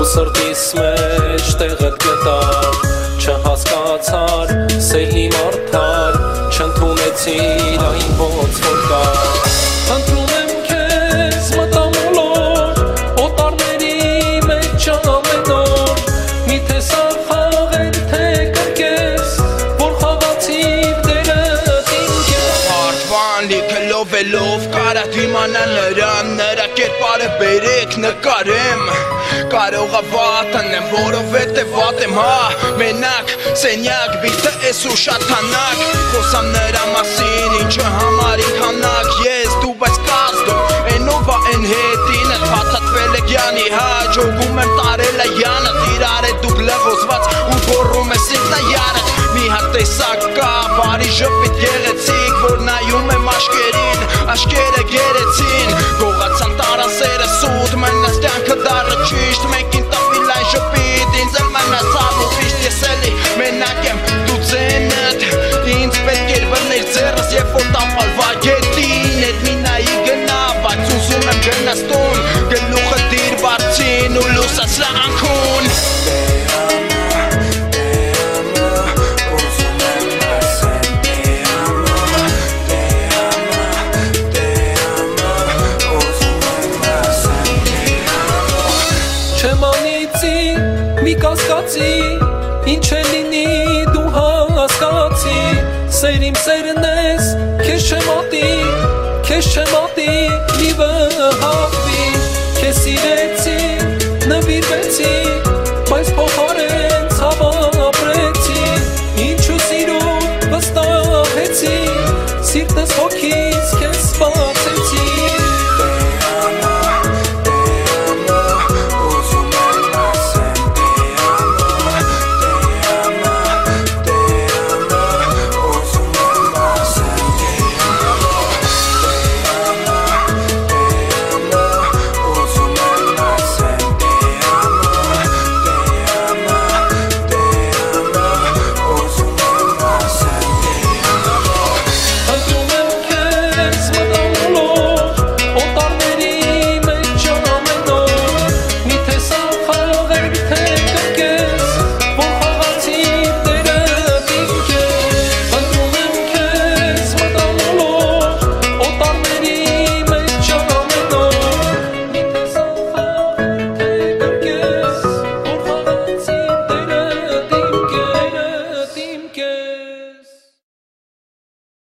ու սրտիս մեջ տեղդ գտար չհասկացար սերի մարդար չընդունեցիր այն ոնց որ կար Ընտրում եմ քեզ մտամոլոր օտարների մեջ ամեն օր միթե սա խաղեր թե կրկես որ խաղացիր դերդ ինքես Արդվան լիքելով վելով կարա դիմանա նրան նրա կերպարը բերեք նկարեմ Կարող ավատանեմ, որովհետև վատ եմ հա Մենակ, սենյակ, բիթը ես ու շատանակ Խոսամ նրա մասին, ինչը համարի հանակ Ես դու բայց կազդում, ենովա են հետինը Փաթաթվել է գյանի հաջ, ոգում եմ տարել է յանը Տիրար է դուք լղոզված ու գորում ես ինքնայարը Մի հատ տեսակ կա, բարի ժպիտ գեղեցիկ Որ նայում եմ աշկերին, աշկերը գերեցին Գողացան տարասերը սուտ, մենաս կյանքը դարը ճիշտ Մեկին տապիլ այն ժպիտ, ինձ էլ մնացավ ու վիշտ Ես էլի մենակ եմ, դու ձենդ Ինձ պետք էր բռներ ձեռս, երբ որ տապալ վագետին Էդ մի նայի գնա, բայց ուզում եմ գնաս տուն Գլուխը դիր բարձին ու լուսաս լանքուն Չեմ անիծի, մի կասկածի, ինչ է լինի դու հասկացի Սեր իմ սերն ես, քեզ չեմ ատի, մի վհատվի